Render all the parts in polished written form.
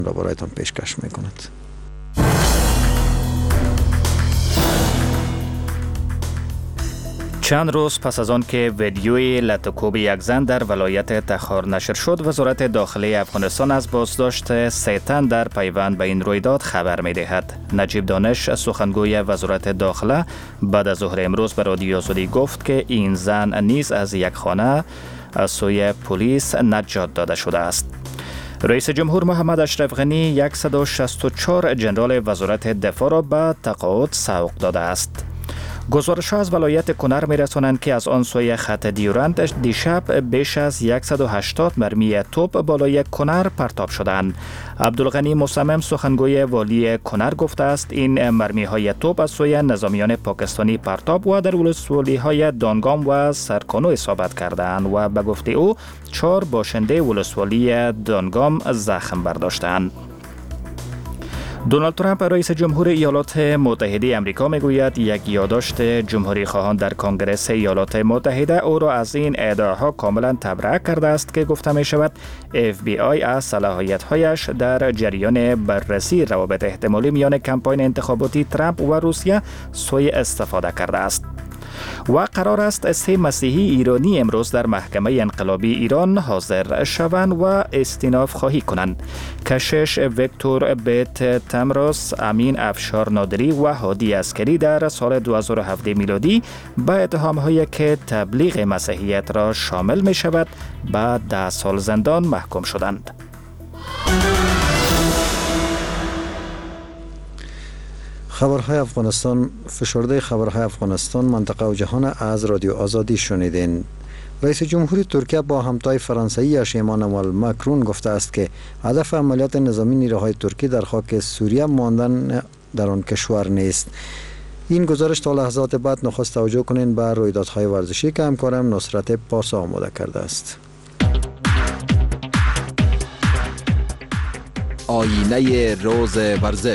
را برایتان پیشکش می‌کند. چند روز پس از آن که ویدیوی لطوکوب یک زن در ولایت تخار نشر شد، وزارت داخلی افغانستان از بازداشت 3 تن در پیوند به این رویداد خبر می‌دهد. نجیب دانش، سخنگوی وزارت داخله، بعد از ظهر امروز به رادیو آزادی گفت که این زن نیز از یک خانه از سوی پلیس نجات داده شده است. رئیس جمهور محمد اشرف غنی 164 ژنرال وزارت دفاع را به تقاعد سوق داده است. گزارش‌ها از ولایت کنر می‌رسانند که از آن سوی خط دیورند دیشب بیش از 180 مرمی توپ بالای کنر پرتاب شدند. عبدالغنی مصمم، سخنگوی والی کنر، گفته است این مرمی‌های توپ از سوی نظامیان پاکستانی پرتاب و در ولسوالی‌های دانگام و سرکانو اصابت کردند و به گفته او 4 باشنده ولسوالی دانگام زخم برداشتند. دونالد ترامپ، رئیس جمهور ایالات متحده آمریکا، میگوید یک یادداشت جمهوری خواهان در کنگره ایالات متحده او را از این ادعاها کاملا تبرئه کرده است که گفته می شود FBI از صلاحیت‌هایش در جریان بررسی روابط احتمالی میان کمپاین انتخاباتی ترامپ و روسیه سوء استفاده کرده است. و قرار است 3 مسیحی ایرانی امروز در محکمه انقلابی ایران حاضر شوند و استئناف خواهی کنند. کشش ویکتور بیت تمروس، امین افشار نادری و هادی عسکری در سال 2017 میلادی به اتهام‌هایی که تبلیغ مسیحیت را شامل می شود به 10 سال زندان محکوم شدند. خبرهای افغانستان، فشرده خبرهای افغانستان، منطقه و جهان از رادیو آزادی شنیدین. رئیس جمهوری ترکیه با همتای فرانسوی‌اش ایمانوئل ماکرون گفته است که هدف عملیات نظامی نیروهای ترکی در خاک سوریه ماندن در آن کشور نیست. این گزارش تا لحظات بعد نخست توجه کنین به رویدادهای ورزشی که همکارم نصرت پاسا آماده کرده است. آینه روز ورزش.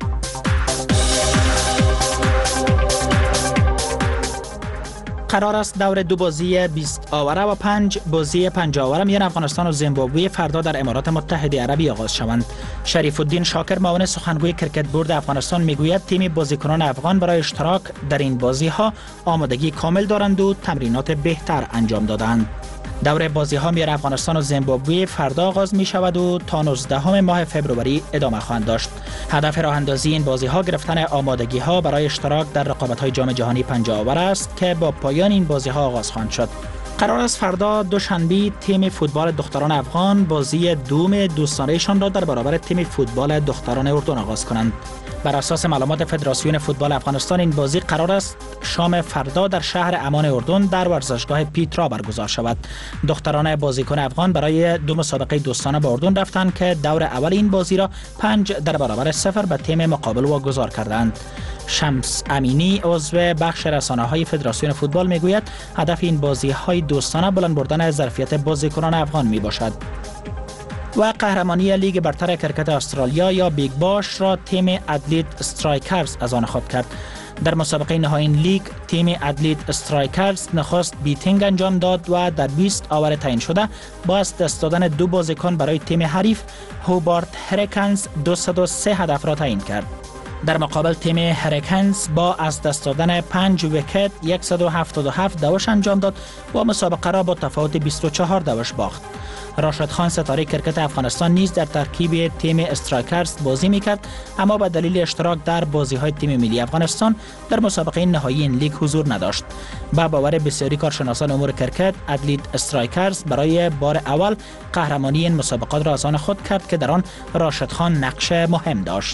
قرار است دور 2 بازی 20 آوره و 5 بازی 5 آوره میان افغانستان و زیمبابوه فردا در امارات متحده عربی آغاز شوند. شریف الدین شاکر، معاون سخنگوی کرکت بورد افغانستان، میگوید تیم بازیکنان افغان برای اشتراک در این بازی ها آمادگی کامل دارند و تمرینات بهتر انجام دادند. دوره بازی ها میان افغانستان و زیمبابوه فردا آغاز می شود و تا 19 ماه فوریه ادامه خواهند داشت. هدف راه اندازی این بازی ها گرفتن آمادگی ها برای اشتراک در رقابت های جام جهانی 5 آوره است که با پایان این بازی ها آغاز خواهند شد. قرار است فردا دوشنبه تیم فوتبال دختران افغان بازی دوم دوستانه‌شان را در برابر تیم فوتبال دختران اردن آغاز کنند. بر اساس معلومات فدراسیون فوتبال افغانستان این بازی قرار است شام فردا در شهر امان اردن در ورزشگاه پیترا برگزار شود. دختران بازیکن افغان برای 2 مسابقه دوستانه به اردن رفتند که دور اول این بازی را 5 در برابر 0 به تیم مقابل واگذار کردند. شمس امینی، عضو بخش رسانه‌های فدراسیون فوتبال، میگوید هدف این بازی‌های دوستانه بلند بردن ظرفیت بازیکنان افغان میباشد. و قهرمانی لیگ برتر کرکت استرالیا یا بیگ باش را تیم ادلیت استرایکرز از آن خود کرد. در مسابقه نهایی این لیگ تیم ادلیت استرایکرز نخست بیتینگ انجام داد و در 20 آور تعیین شده با از دست دادن 2 بازیکن برای تیم حریف هوبارت هریکنز 203 هدف را تعیین کرد. در مقابل تیم هریکنز با از دست دادن 5 ویکت 177 دوش انجام داد و مسابقه را با تفاوت 24 دوش باخت. راشد خان، ستاره کرکت افغانستان، نیز در ترکیب تیم استرایکرز بازی میکرد، اما به دلیل اشتراک در بازی‌های تیم ملی افغانستان در مسابقه نهایی این لیگ حضور نداشت. با باور بسیاری کارشناسان امور کرکت، ادلیت استرایکرز برای بار اول قهرمانی این مسابقات را از آن خود کرد که در آن راشد خان نقش مهم داشت.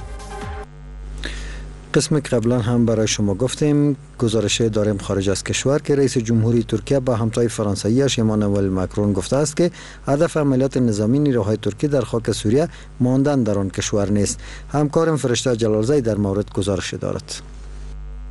قسم قبلا هم برای شما گفتیم گزارش داریم خارج از کشور که رئیس جمهوری ترکیه با همتای فرانسوی‌اش ایمانوئل ماکرون گفته است که هدف عملیات نظامی نیروهای ترکی در خاک سوریه ماندن در آن کشور نیست. همکارم فرشته جلالزی در مورد گزارش دارد.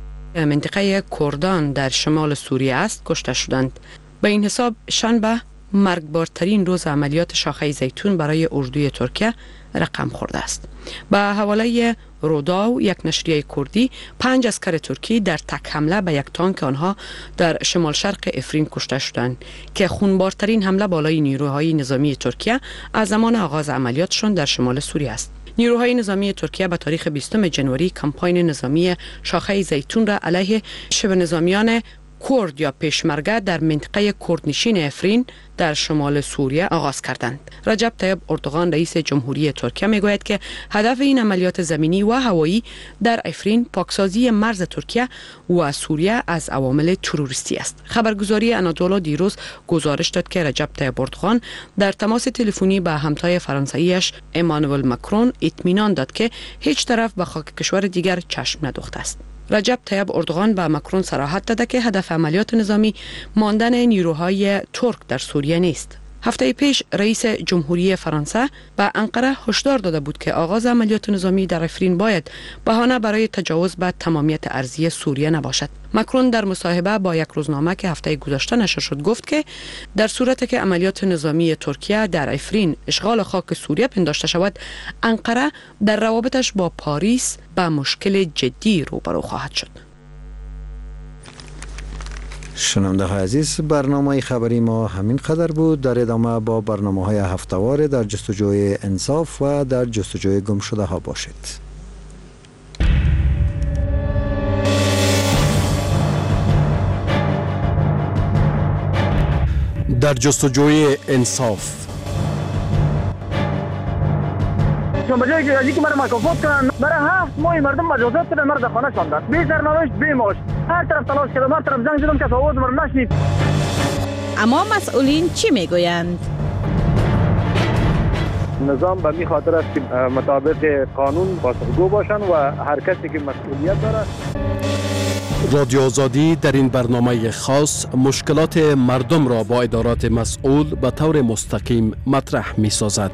منطقه کردان در شمال سوریه است کشته شدند. به این حساب شنبه مرگبارترین روز عملیات شاخه زیتون برای اردوی ترکیه رقم خورده است. به حواله روداو، یک نشریه کردی، 5 عسکر ترکی در تک حمله به یک تانک آنها در شمال شرق افرین کشته شدند که خونبارترین حمله بالای نیروهای نظامی ترکیه از زمان آغاز عملیاتشان در شمال سوریه است. نیروهای نظامی ترکیه به تاریخ 20 جنوری کمپاین نظامی شاخه زیتون را علیه شبه نظامیان کرد یا پشمرگه در منطقه کردنشین افرین در شمال سوریه آغاز کردند. رجب طیب اردوغان رئیس جمهوری ترکیه میگوید که هدف این عملیات زمینی و هوایی در افرین پاکسازی مرز ترکیه و سوریه از عوامل تروریستی است. خبرگزاری انادولو دیروز گزارش داد که رجب طیب اردوغان در تماس تلفنی با همتای فرانسویش امانوئل مکرون اطمینان داد که هیچ طرف به خاک کشور دیگر چشم ندوخته است. رجب طیب اردوغان به مکرون صراحت داده که هدف عملیات نظامی ماندن نیروهای ترک در سوریه نیست. هفته پیش رئیس جمهوری فرانسه به انقره هشدار داده بود که آغاز عملیات نظامی در افرین باید بهانه برای تجاوز به تمامیت ارضی سوریه نباشد. مکرون در مصاحبه با یک روزنامه که هفته گذشته نشر شد گفت که در صورتی که عملیات نظامی ترکیه در افرین اشغال خاک سوریه پنداشته شود، انقره در روابطش با پاریس به مشکل جدی روبرو خواهد شد. شنونده های عزیز، برنامه خبری ما همین قدر بود. در ادامه با برنامه های هفته‌وار در جستجوی انصاف و در جستجوی گم شده ها باشید. در جستجوی انصاف. به جایی که که مرا مکافات کنن، برای 7 ماه مردم مجازات کردن، مرا در خانه شاندن، بی سرنوشت بی معاش. هر طرف تلاش کردم، هر طرف زنگ زدم، کس آواز مرا نشنید. اما مسئولین چی میگویند؟ نظام به می خاطر است که مطابق قانون پاسخگو باشن و هر کسی که مسئولیت داره. رادیو آزادی در این برنامه خاص مشکلات مردم را با ادارات مسئول به طور مستقیم مطرح می سازد.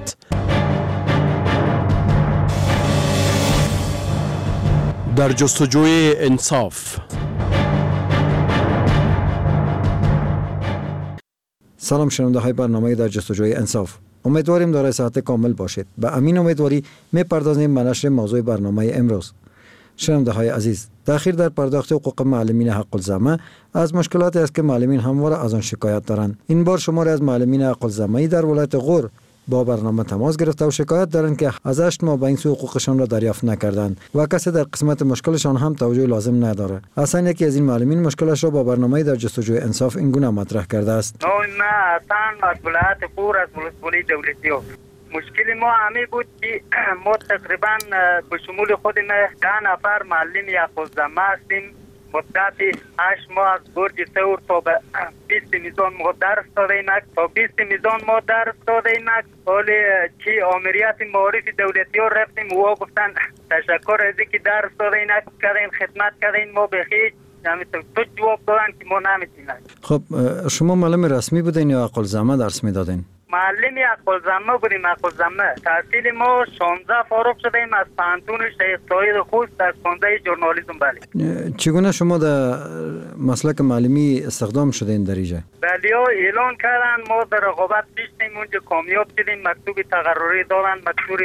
در جستجوی انصاف. سلام شنونده های برنامه در جستجوی انصاف. امیدواریم دارای صحت کامل باشید. به امین امیدواری میپردازیم به نشر موضوع برنامه امروز. شنونده های عزیز، تأخیر در پرداخت حقوق معلمین حق الزحمه از مشکلاتی است که معلمین همواره از آن شکایت دارند. این بار شماری از معلمین حق الزحمه در ولایت غور با برنامه تماس گرفته و شکایت دارند که از 8 ماه به این سو حقوقشان را دریافت نکردند و کسی در قسمت مشکلشان هم توجه لازم نداره. اصلا یکی از این معلمین مشکلش را با برنامه در جستجوی انصاف این گونه مطرح کرده است. نه اصلا از ولایت غور از ولسوالی دولتی مشکل ما همین بود که ما تقریبا به شمول خود 10 نفر معلم حق الزحمه هستیم. مدت 8 ماه از برج ثور تا به 20 میزان ما درس داده اینک، تا 20 میزان ما درس داده اینک. حالی که آمریت معارف دولتی ها رفتیم و گفتن تشکر از اینکه درس داده اینک کردین، خدمت کردین، ما بخیر تو جواب دادن که ما نمیتونیم. خب شما معلم رسمی بودین یا حق الزحمه درس میدادین؟ معلم حق الزحمه بودیم. حق الزحمه تحصیل ما 16 فارغ شدیم از پانتون شیخ طاهر خوست از خانه ژورنالیسم. بله. چگونه شما در مسلک معلمی استخدام شدین در اینجا؟ بله اعلان کردن، ما در رقابت پیشتیم، اونجا کامیاب شدیم، مکتوب تقرری دادن،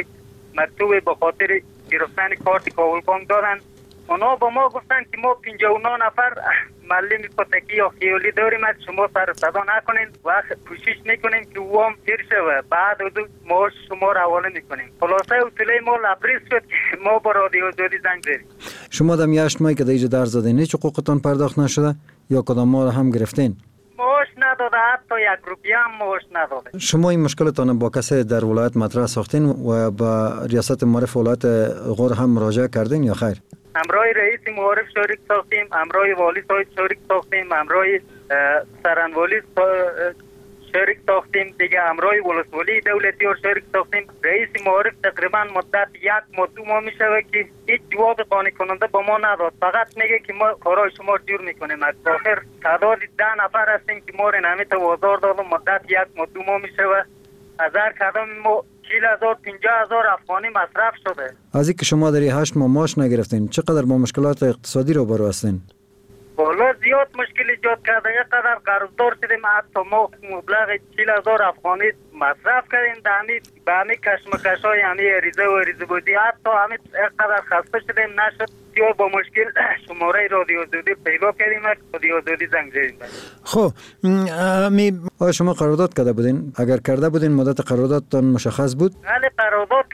مکتوب به خاطر گرفتن کارت کاولبانک دادن. اونا با ما گفتن که ما 59 نفر معلم کتکی یا خیالی داریم، از شما سر صدا نکنین و کوشش میکنیم که وام پیر شوه، بعد ما شما رو حواله میکنیم. خلاصه اصوله ما لبریز شد که ما با رادیو آزادی زنگ زدیم. شما در 8 ماهی که در اینجا درس دادین هیچ حقوقتان پرداخت نشده یا کدام ماه هم گرفتین؟ معاش نداده، حتی 1 روپیه هم معاش نداده. شما این مشکلتان با کسی در ولایت مطرح ساختین و با ریاست معارف ولایت غور هم مراجعه کردین یا خیر؟ همراه رئیس معارف شریک ساختیم، همراه والی صاحب شریک ساختیم، همراه سرانوالی شریک ساختیم، دیگه همراه ولسوالی دولتی ها شریک ساختیم. رئیس معارف تقریبا مدت 1 ماه 2 ماه میشه که هیچ جواب قانع کننده با ما نداد، فقط میگه که ما کارهای شما رو جور میکنیم. از آخر تعداد 10 نفر هستیم که ما رو نمیت وازار دادم، مدت 1 ماه 2 ماه میشه و از هر کدام ما 40,000 50,000 افغانی مصرف شده. از اینکه شما در 8 ماه معاش نگرفتین چقدر با مشکلات اقتصادی روبرو هستین؟ بالا زیاد مشکل ایجاد کرده. یک قدر قرضدار شدیم، حتی ما مبلغ 40,000 افغانی مصرف کردیم به همین کشمکش های همین عریضه و عریضه بودی. حتی همین یک قدر خسته شدیم نشد یا با مشکل شماره رادیو آزادی پیدا کردیم، رادیو آزادی زنگ زدیم. خب آیا شما قرارداد کرده بودین؟ اگر کرده بودین مدت قراردادتان مشخص بود؟ بله قرارداد